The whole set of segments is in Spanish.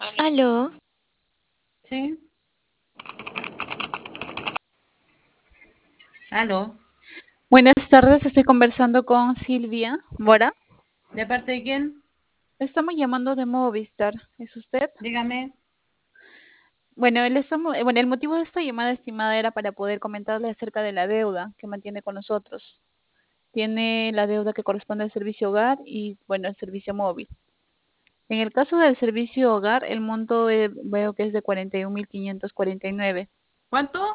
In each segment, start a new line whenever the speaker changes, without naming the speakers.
Aló,
Sí, aló.
buenas tardes, estoy conversando con Silvia Bora.
¿De parte de quién?
Estamos llamando de Movistar, ¿es usted?
Dígame.
Bueno, el motivo de esta llamada estimada era para poder comentarle acerca de la deuda que mantiene con nosotros. Tiene la deuda que corresponde al servicio hogar y, bueno, el servicio móvil. En el caso del servicio hogar, el monto veo que es de 41.549.
¿Cuánto?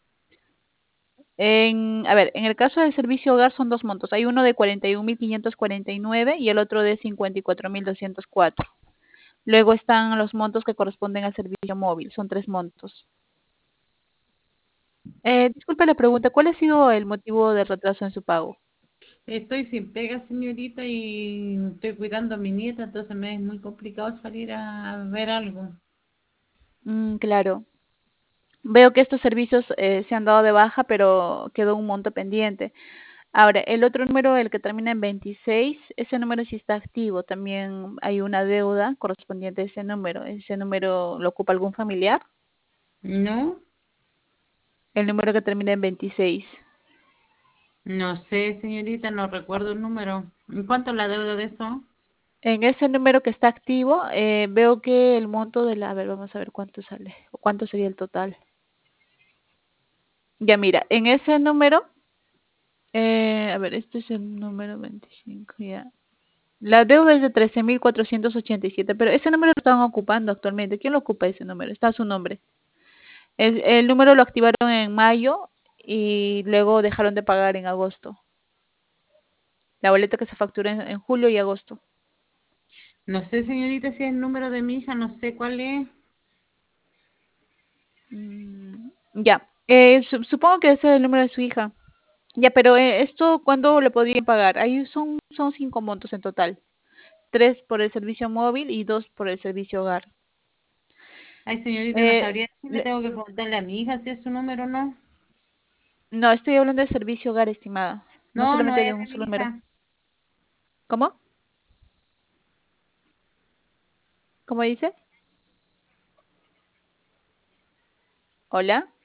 En el caso del servicio hogar son dos montos. Hay uno de 41.549 y el otro de 54.204. Luego están los montos que corresponden al servicio móvil, son tres montos. Disculpe la pregunta, ¿cuál ha sido el motivo del retraso en su pago?
Estoy sin pega, señorita, y estoy cuidando a mi nieta, entonces me es muy complicado salir a ver algo.
Claro. Veo que estos servicios se han dado de baja, pero quedó un monto pendiente. Ahora, el otro número, el que termina en 26, ese número sí está activo. También hay una deuda correspondiente a ese número. ¿Ese número lo ocupa algún familiar?
¿No?
El número que termina en 26.
No sé, señorita, no recuerdo el número. ¿En cuánto es la deuda de eso?
En ese número que está activo, veo que el monto de la, a ver, vamos a ver cuánto sale, o cuánto sería el total. Ya mira, en ese número, a ver, este es el número 25, ya. La deuda es de 13.487, pero ese número lo están ocupando actualmente. ¿Quién lo ocupa ese número? Está su nombre. El número lo activaron en mayo y luego dejaron de pagar en agosto. La boleta que se factura en julio y agosto.
No sé, señorita, si es el número de mi hija, no sé cuál es.
Ya, supongo que ese es el número de su hija. Ya, pero esto, ¿cuándo lo podrían pagar? Ahí son cinco montos en total. Tres por el servicio móvil y dos por el servicio hogar.
Ay, señorita, no
Eh,
sabría decirle,
le-
tengo que preguntarle a mi hija si es su número o no.
no, estoy hablando de servicio hogar, estimada. No
No, no
solamente de
es
un
de mi
solo número.
hija.
¿Cómo? ¿Cómo dice? Hola.